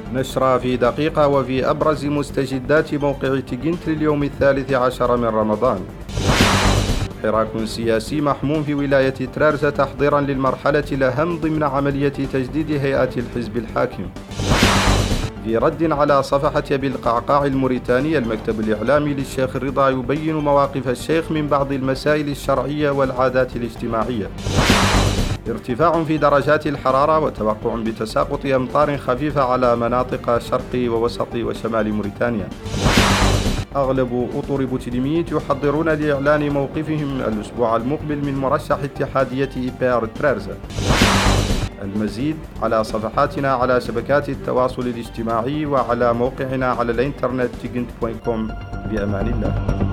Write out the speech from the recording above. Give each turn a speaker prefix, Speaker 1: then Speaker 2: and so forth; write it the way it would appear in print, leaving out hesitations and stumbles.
Speaker 1: نشرة في دقيقة وفي أبرز مستجدات موقع تيجنت لليوم 13 من رمضان. حراك سياسي محموم في ولاية ترارزة تحضيرا للمرحلة الأهم ضمن عملية تجديد هيئة الحزب الحاكم. في رد على صفحة أبي القعقاع الموريتاني، المكتب الإعلامي للشيخ رضا يبين مواقف الشيخ من بعض المسائل الشرعية والعادات الاجتماعية. ارتفاع في درجات الحرارة وتوقع بتساقط أمطار خفيفة على مناطق شرق ووسط وشمال موريتانيا. أغلب أطر بوتليميت يحضرون لإعلان موقفهم الأسبوع المقبل من مرشح اتحادية إيبار ترارزة. المزيد على صفحاتنا على شبكات التواصل الاجتماعي وعلى موقعنا على الإنترنت تيجنت.com. بأمان الله.